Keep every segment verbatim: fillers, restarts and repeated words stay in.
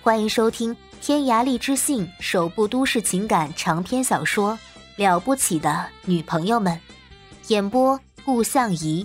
欢迎收听天涯荔枝信首部都市情感长篇小说《了不起的女朋友们》，演播顾相宜。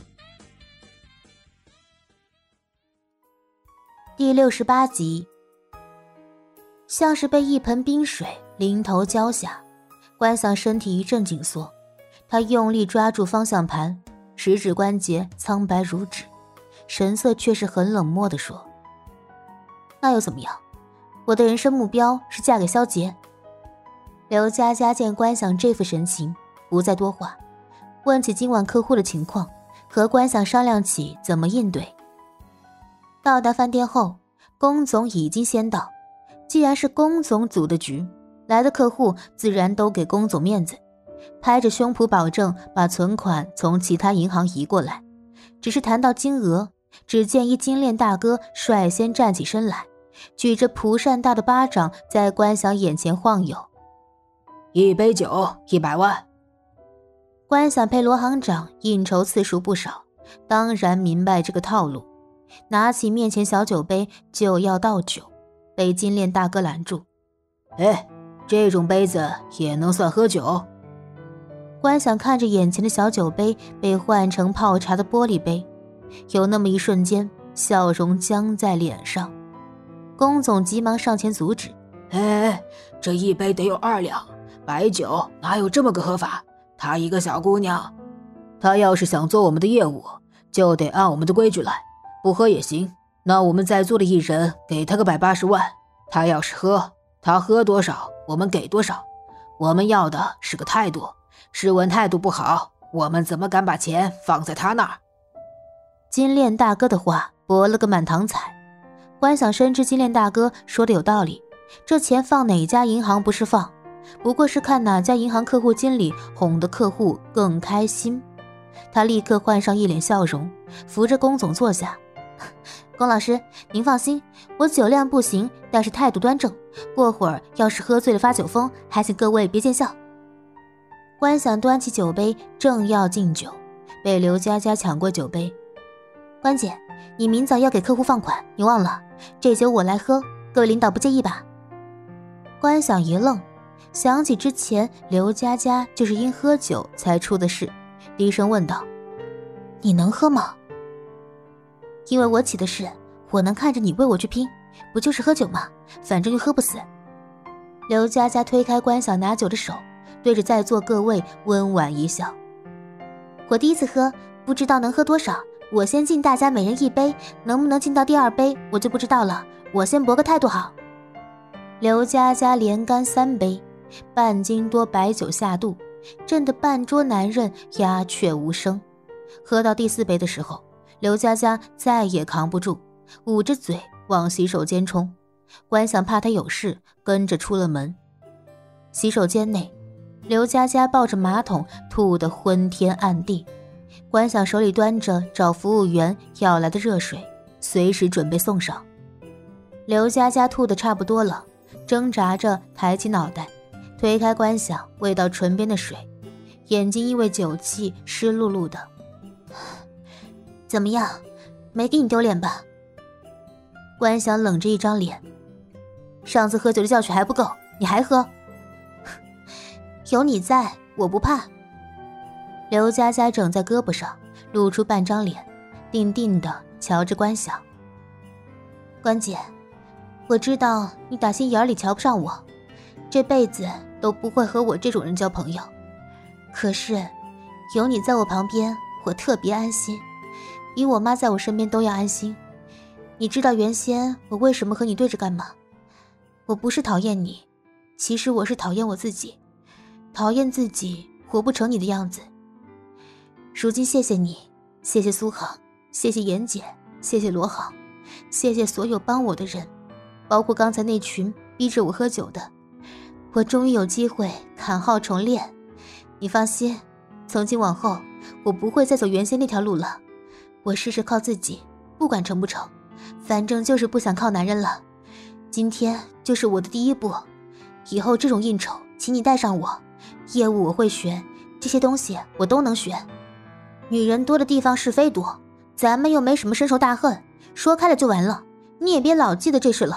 第六十八集。像是被一盆冰水淋头浇下，关想身体一阵紧缩，他用力抓住方向盘，食指关节苍白如纸，神色却是很冷漠地说：那又怎么样，我的人生目标是嫁给萧杰。刘佳佳见关想这副神情，不再多话，问起今晚客户的情况，和关想商量起怎么应对。到达饭店后，龚总已经先到，既然是龚总组的局，来的客户自然都给龚总面子，拍着胸脯保证把存款从其他银行移过来。只是谈到金额，只见一金链大哥率先站起身来，举着蒲扇大的巴掌在关想眼前晃悠。 一杯酒一百万。 关想陪罗行长应酬次数不少，当然明白这个套路，拿起面前小酒杯就要倒酒，被金链大哥拦住。 哎，这种杯子也能算喝酒？ 关想看着眼前的小酒杯被换成泡茶的玻璃杯，有那么一瞬间笑容僵在脸上。龚总急忙上前阻止。 哎，这一杯得有二两，白酒哪有这么个喝法？她一个小姑娘，她要是想做我们的业务，就得按我们的规矩来，不喝也行。那我们在座的一人给她个百八十万，她要是喝，她喝多少我们给多少。我们要的是个态度，试问态度不好，我们怎么敢把钱放在她那儿？ 金链大哥的话博了个满堂彩。关想深知金链大哥说的有道理，这钱放哪家银行不是放，不过是看哪家银行客户经理哄得客户更开心。他立刻换上一脸笑容，扶着龚总坐下。龚老师您放心，我酒量不行，但是态度端正，过会儿要是喝醉了发酒疯，还请各位别见笑。关想端起酒杯正要敬酒，被刘佳佳抢过酒杯。关姐，你明早要给客户放款，你忘了这酒我来喝，各位领导不介意吧？关想一愣，想起之前刘佳佳就是因喝酒才出的事，低声问道：你能喝吗？因为我起的誓，我能看着你为我去拼，不就是喝酒吗？反正又喝不死。刘佳佳推开关想拿酒的手，对着在座各位温婉一笑。我第一次喝，不知道能喝多少，我先敬大家每人一杯，能不能敬到第二杯我就不知道了，我先博个态度好。刘佳佳连干三杯，半斤多白酒下肚，震得半桌男人鸦雀无声。喝到第四杯的时候，刘佳佳再也扛不住，捂着嘴往洗手间冲。关想怕她有事，跟着出了门。洗手间内，刘佳佳抱着马桶吐得昏天暗地，关想手里端着找服务员要来的热水，随时准备送上。刘佳佳吐得差不多了，挣扎着抬起脑袋，推开关想喂到唇边的水，眼睛因为酒气湿漉漉的。怎么样，没给你丢脸吧？关想冷着一张脸，上次喝酒的教训还不够，你还喝？有你在，我不怕。刘佳佳整在胳膊上，露出半张脸，定定地瞧着关想。关姐，我知道你打心眼里瞧不上我，这辈子都不会和我这种人交朋友，可是有你在我旁边，我特别安心，比我妈在我身边都要安心。你知道原先我为什么和你对着干吗？我不是讨厌你，其实我是讨厌我自己，讨厌自己活不成你的样子。如今谢谢你，谢谢苏杭，谢谢妍姐，谢谢罗航，谢谢所有帮我的人，包括刚才那群逼着我喝酒的。我终于有机会砍号重练，你放心，从今往后我不会再走原先那条路了，我试试靠自己，不管成不成，反正就是不想靠男人了。今天就是我的第一步，以后这种应酬请你带上我，业务我会学，这些东西我都能学。女人多的地方是非多，咱们又没什么深仇大恨，说开了就完了，你也别老记得这事了。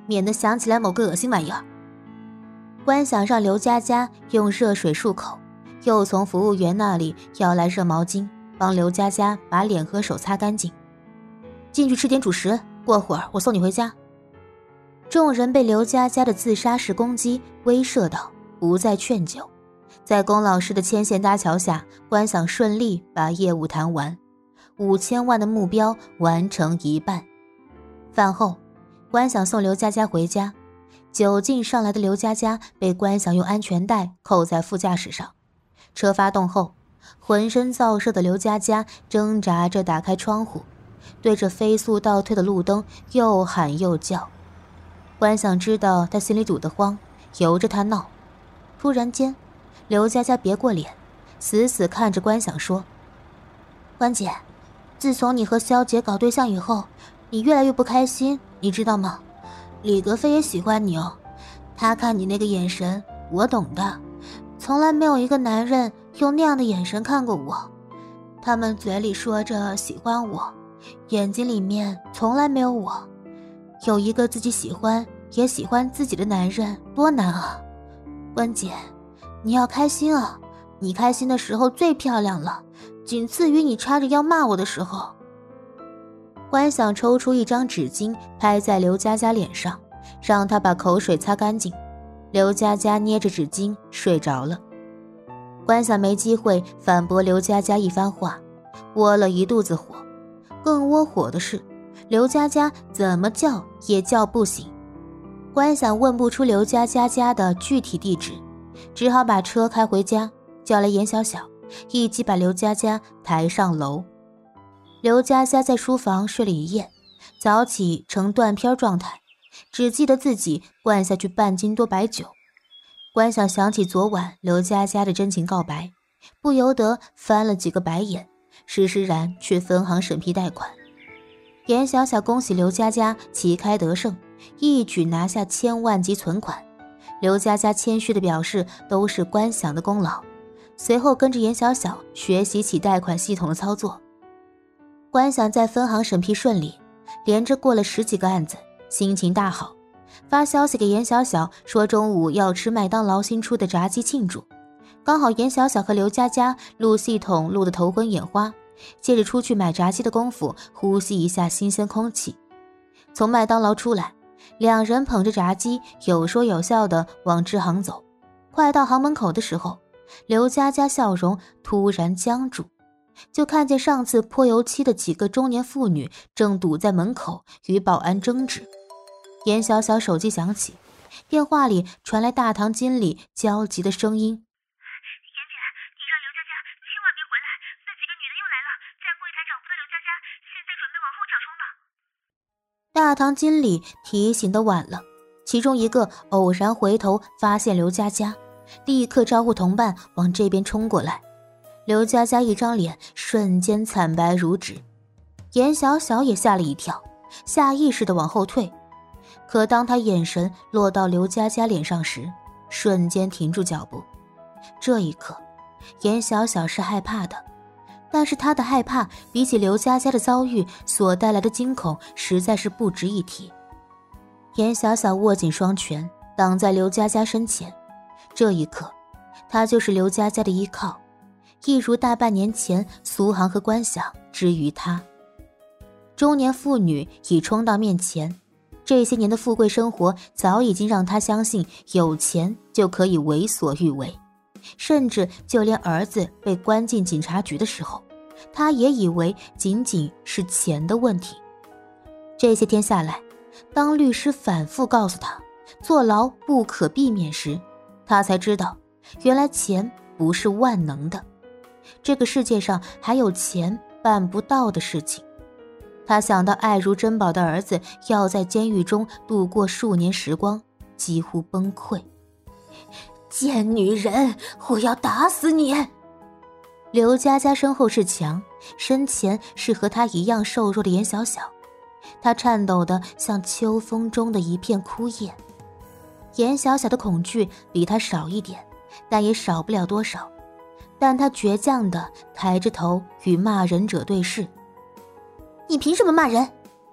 免得想起来某个恶心玩意儿。关想让刘佳佳用热水漱口，又从服务员那里要来热毛巾，帮刘佳佳把脸和手擦干净。进去吃点主食，过会儿我送你回家。众人被刘佳佳的自杀式攻击威慑到，不再劝救。在龚老师的牵线搭桥下，关想顺利把业务谈完，五千万的目标完成一半。饭后，关想送刘佳佳回家，酒劲上来的刘佳佳被关想用安全带扣在副驾驶上。车发动后，浑身燥热的刘佳佳挣扎着打开窗户，对着飞速倒退的路灯又喊又叫。关想知道他心里堵得慌，由着他闹。突然间，刘佳佳别过脸，死死看着关想说：关姐，自从你和肖姐搞对象以后，你越来越不开心，你知道吗？李格飞也喜欢你哦，他看你那个眼神，我懂的，从来没有一个男人用那样的眼神看过我。他们嘴里说着喜欢我，眼睛里面从来没有我。有一个自己喜欢也喜欢自己的男人多难啊。关姐，你要开心啊，你开心的时候最漂亮了，仅次于你叉着腰骂我的时候。关想抽出一张纸巾拍在刘佳佳脸上，让她把口水擦干净。刘佳佳捏着纸巾睡着了。关想没机会反驳刘佳佳一番话，窝了一肚子火。更窝火的是，刘佳佳怎么叫也叫不醒。关想问不出刘佳佳家的具体地址，只好把车开回家，叫来严小小，一起把刘佳佳抬上楼。刘佳佳在书房睡了一夜，早起呈断片状态，只记得自己灌下去半斤多白酒。关想想起昨晚刘佳佳的真情告白，不由得翻了几个白眼，施施然去分行审批贷款。严小小恭喜刘佳佳旗开得胜，一举拿下千万级存款。刘佳佳谦虚地表示都是关想的功劳，随后跟着严小小学习起贷款系统的操作。关想在分行审批顺利，连着过了十几个案子，心情大好，发消息给严小小说中午要吃麦当劳新出的炸鸡庆祝。刚好严小小和刘佳佳录系统录得头昏眼花，借着出去买炸鸡的功夫呼吸一下新鲜空气。从麦当劳出来，两人捧着炸鸡有说有笑地往支行走。快到行门口的时候，刘佳佳笑容突然僵住，就看见上次泼油漆的几个中年妇女正堵在门口与保安争执。严小小手机响起，电话里传来大堂经理焦急的声音： 严姐，你让刘佳佳千万别回来，那几个女的又来了，在柜台找不到刘佳佳，现在准备往后抢冲呢。 大堂经理提醒的晚了，其中一个偶然回头发现刘佳佳，立刻招呼同伴往这边冲过来。刘佳佳一张脸瞬间惨白如纸，严小小也吓了一跳，下意识地往后退。可当他眼神落到刘佳佳脸上时，瞬间停住脚步。这一刻，严小小是害怕的，但是他的害怕比起刘佳佳的遭遇所带来的惊恐实在是不值一提。严小小握紧双拳，挡在刘佳佳身前。这一刻，他就是刘佳佳的依靠，一如大半年前苏杭和关想之于他。中年妇女已冲到面前，这些年的富贵生活早已经让他相信有钱就可以为所欲为，甚至就连儿子被关进警察局的时候，他也以为仅仅是钱的问题。这些天下来，当律师反复告诉他坐牢不可避免时，他才知道原来钱不是万能的，这个世界上还有钱办不到的事情。他想到爱如珍宝的儿子要在监狱中度过数年时光，几乎崩溃。贱女人，我要打死你！刘佳佳身后是墙，身前是和她一样瘦弱的严小小，她颤抖得像秋风中的一片枯叶。严小小的恐惧比她少一点，但也少不了多少，但她倔强地抬着头与骂人者对视。你凭什么骂人？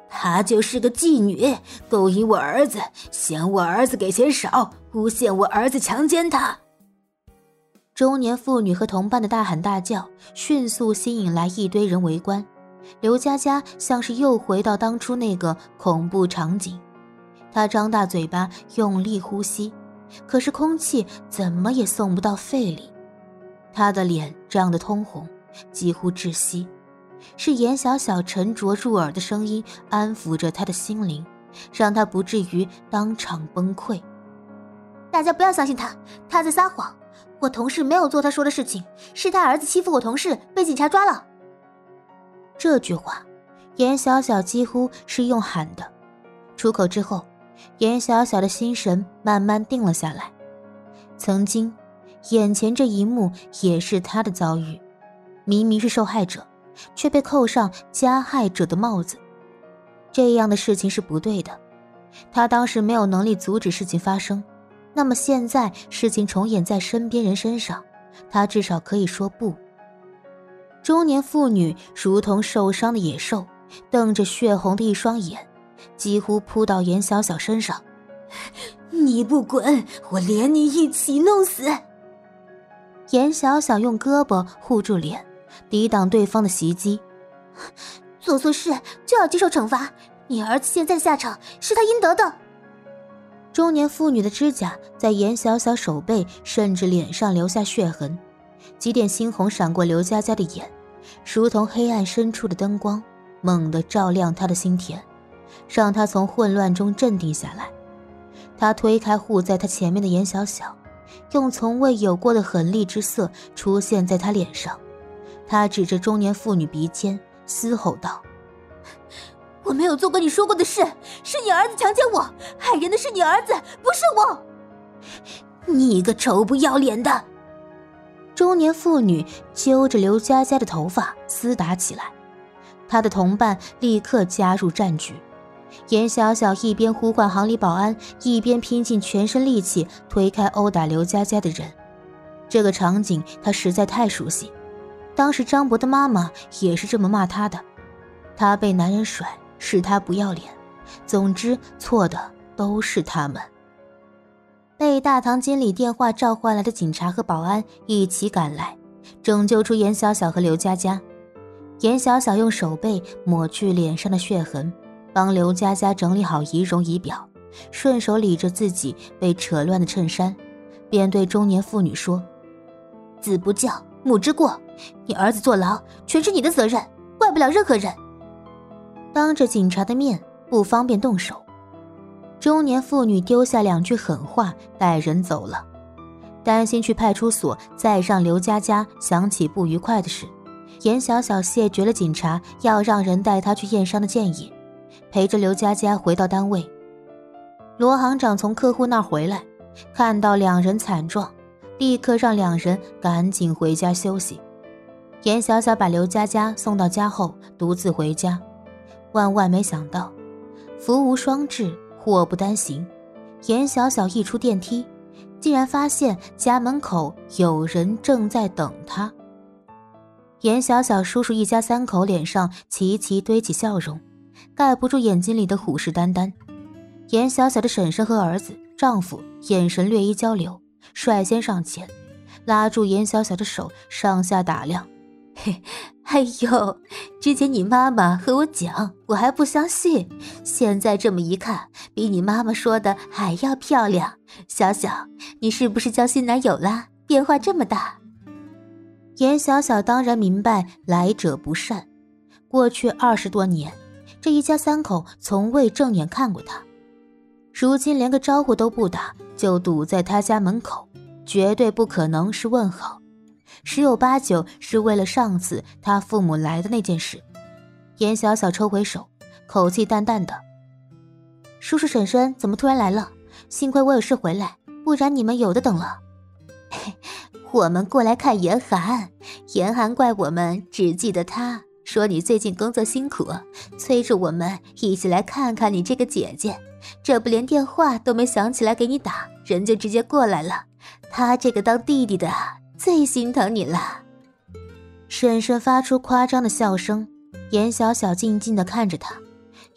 她就是个妓女，勾引我儿子，嫌我儿子给钱少，诬陷我儿子强奸她。 中年妇女和同伴的大喊大叫迅速吸引来一堆人围观，刘佳佳像是又回到当初那个恐怖场景。她张大嘴巴用力呼吸，可是空气怎么也送不到肺里。她的脸涨得通红，几乎窒息。是严小小沉着入耳的声音安抚着她的心灵，让她不至于当场崩溃。大家不要相信他，他在撒谎，我同事没有做他说的事情，是他儿子欺负我同事，被警察抓了。这句话严小小几乎是用喊的，出口之后，严小小的心神慢慢定了下来。曾经眼前这一幕也是他的遭遇，明明是受害者，却被扣上加害者的帽子。这样的事情是不对的，他当时没有能力阻止事情发生，那么现在事情重演在身边人身上，他至少可以说不。中年妇女如同受伤的野兽，瞪着血红的一双眼，几乎扑到严小小身上。你不滚，我连你一起弄死！严小小用胳膊护住脸，抵挡对方的袭击。做错事就要接受惩罚，你儿子现在的下场是他应得的。中年妇女的指甲在严小小手背甚至脸上留下血痕，几点猩红闪过刘佳佳的眼，如同黑暗深处的灯光，猛地照亮她的心田，让她从混乱中镇定下来。她推开护在她前面的严小小，用从未有过的狠厉之色出现在她脸上。她指着中年妇女鼻尖嘶吼道：我没有做过你说过的事，是你儿子强奸我，害人的是你儿子，不是我。你个臭不要脸的！中年妇女揪着刘佳佳的头发厮打起来，她的同伴立刻加入战局。严小小一边呼唤行里保安，一边拼尽全身力气推开殴打刘佳佳的人。这个场景她实在太熟悉，当时张博的妈妈也是这么骂她的。她被男人甩，是她不要脸，总之错的都是他们。被大堂经理电话召唤来的警察和保安一起赶来，拯救出严小小和刘佳佳。严小小用手背抹去脸上的血痕，帮刘佳佳整理好仪容仪表，顺手理着自己被扯乱的衬衫，便对中年妇女说：子不教，母之过，你儿子坐牢全是你的责任，怪不了任何人。当着警察的面不方便动手。中年妇女丢下两句狠话，带人走了，担心去派出所再让刘佳佳想起不愉快的事。严小小谢绝了警察要让人带她去验伤的建议，陪着刘佳佳回到单位。罗行长从客户那儿回来，看到两人惨状，立刻让两人赶紧回家休息。严小小把刘佳佳送到家后独自回家，万万没想到福无双至，祸不单行。严小小一出电梯，竟然发现家门口有人正在等她。严小小叔叔一家三口脸上齐齐堆起笑容，盖不住眼睛里的虎视眈眈。严小小的婶婶和儿子丈夫眼神略一交流，率先上前拉住严小小的手，上下打量。嘿，哎呦，之前你妈妈和我讲，我还不相信，现在这么一看，比你妈妈说的还要漂亮。小小，你是不是交新男友啦？变化这么大。严小小当然明白来者不善，过去二十多年，这一家三口从未正眼看过他，如今连个招呼都不打，就堵在他家门口，绝对不可能是问好，十有八九是为了上次他父母来的那件事。严小小抽回手，口气淡淡的：叔叔婶婶怎么突然来了？幸亏我有事回来，不然你们有的等了。我们过来看严寒，严寒怪我们只记得他，说你最近工作辛苦，催着我们一起来看看你这个姐姐，这不连电话都没想起来给你打，人就直接过来了。他这个当弟弟的最心疼你了。婶婶发出夸张的笑声，严小小静静地看着他，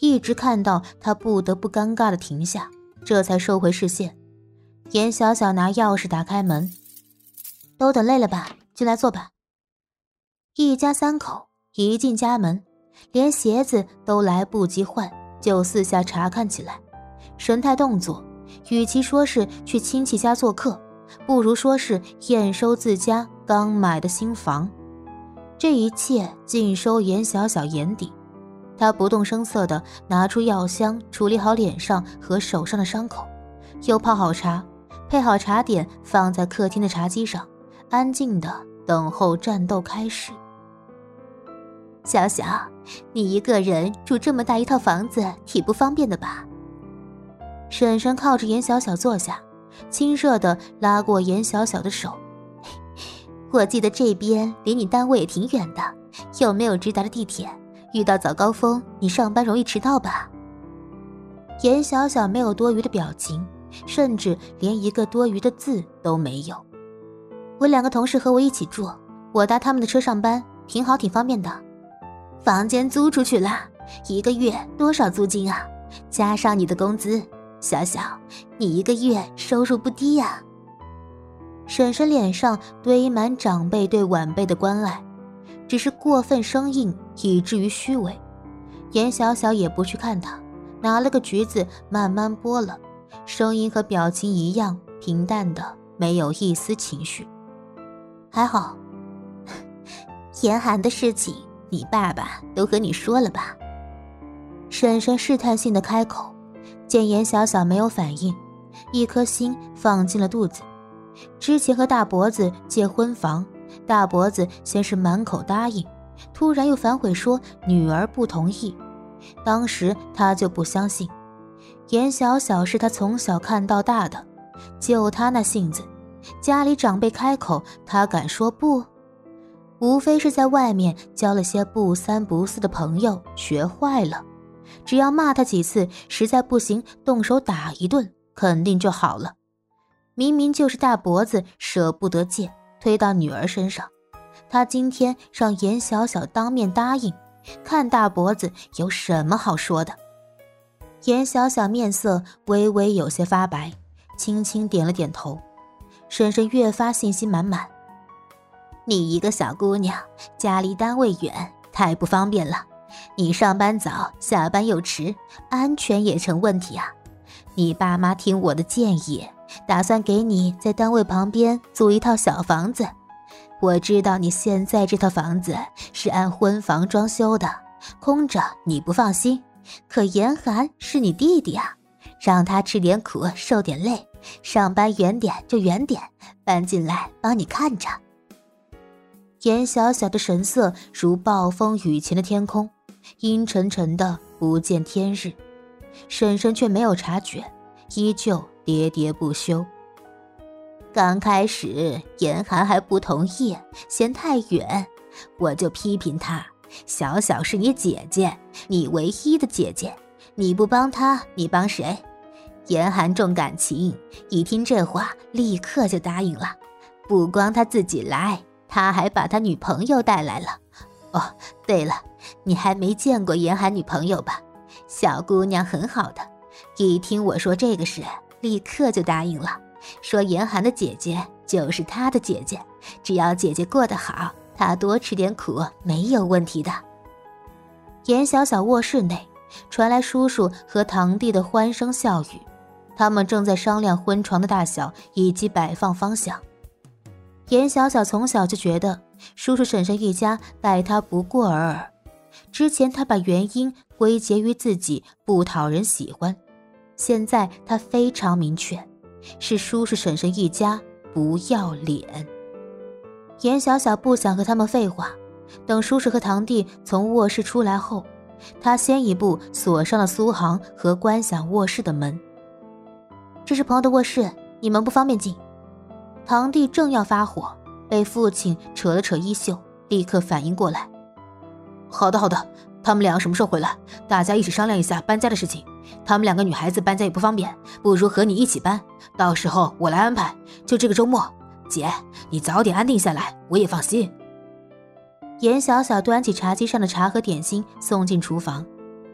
一直看到他不得不尴尬地停下，这才收回视线。严小小拿钥匙打开门，都等累了吧，进来坐吧。一家三口一进家门，连鞋子都来不及换，就四下查看起来，神态动作与其说是去亲戚家做客，不如说是验收自家刚买的新房。这一切尽收严小小眼底，他不动声色地拿出药箱，处理好脸上和手上的伤口，又泡好茶，配好茶点放在客厅的茶几上，安静地等候战斗开始。小小，你一个人住这么大一套房子，挺不方便的吧？婶婶靠着严小小坐下，亲热地拉过严小小的手。我记得这边离你单位也挺远的，有没有直达的地铁？遇到早高峰，你上班容易迟到吧？严小小没有多余的表情，甚至连一个多余的字都没有。我两个同事和我一起住，我搭他们的车上班，挺好挺方便的。房间租出去了，一个月多少租金啊？加上你的工资，小小，你一个月收入不低呀。婶婶脸上堆满长辈对晚辈的关爱，只是过分生硬，以至于虚伪。严小小也不去看他，拿了个橘子慢慢剥了，声音和表情一样平淡的，没有一丝情绪。还好，严寒的事情你爸爸都和你说了吧？婶婶试探性的开口，见严小小没有反应，一颗心放进了肚子。之前和大脖子借婚房，大脖子先是满口答应，突然又反悔说女儿不同意。当时他就不相信，严小小是他从小看到大的，就他那性子，家里长辈开口他敢说不？无非是在外面交了些不三不四的朋友，学坏了，只要骂他几次，实在不行动手打一顿，肯定就好了。明明就是大脖子舍不得借，推到女儿身上，他今天让严小小当面答应，看大脖子有什么好说的。严小小面色微微有些发白，轻轻点了点头。婶婶越发信心满满，你一个小姑娘，家离单位远，太不方便了，你上班早，下班又迟，安全也成问题啊。你爸妈听我的建议，打算给你在单位旁边租一套小房子。我知道你现在这套房子是按婚房装修的，空着你不放心，可严寒是你弟弟啊，让他吃点苦受点累，上班远点就远点，搬进来帮你看着。严小小的神色如暴风雨前的天空，阴沉沉的不见天日。婶婶却没有察觉，依旧喋喋不休。刚开始严寒还不同意，嫌太远，我就批评他，小小是你姐姐，你唯一的姐姐，你不帮她你帮谁？严寒重感情，一听这话立刻就答应了，不光他自己来，他还把他女朋友带来了。哦，对了，你还没见过严寒女朋友吧？小姑娘很好的，一听我说这个事，立刻就答应了，说严寒的姐姐就是她的姐姐，只要姐姐过得好，她多吃点苦没有问题的。严小小卧室内传来叔叔和堂弟的欢声笑语，他们正在商量婚床的大小以及摆放方向。严小小从小就觉得叔叔婶婶一家待她不过尔尔，之前她把原因归结于自己不讨人喜欢，现在她非常明确，是叔叔婶婶一家不要脸。严小小不想和他们废话，等叔叔和堂弟从卧室出来后，她先一步锁上了苏杭和观想卧室的门。这是朋友的卧室，你们不方便进。堂弟正要发火，被父亲扯了扯衣袖，立刻反应过来。好的好的，他们两个什么时候回来？大家一起商量一下搬家的事情。他们两个女孩子搬家也不方便，不如和你一起搬，到时候我来安排，就这个周末。姐，你早点安定下来，我也放心。严小小端起茶几上的茶和点心送进厨房，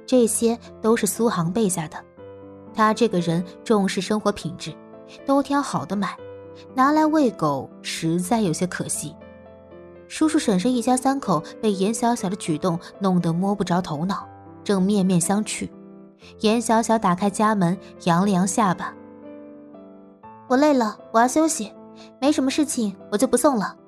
这些都是苏杭备下的。他这个人重视生活品质，都挑好的买，拿来喂狗实在有些可惜。叔叔婶婶一家三口被严小小的举动弄得摸不着头脑，正面面相觑。严小小打开家门，扬了扬下巴：“我累了，我要休息，没什么事情，我就不送了。”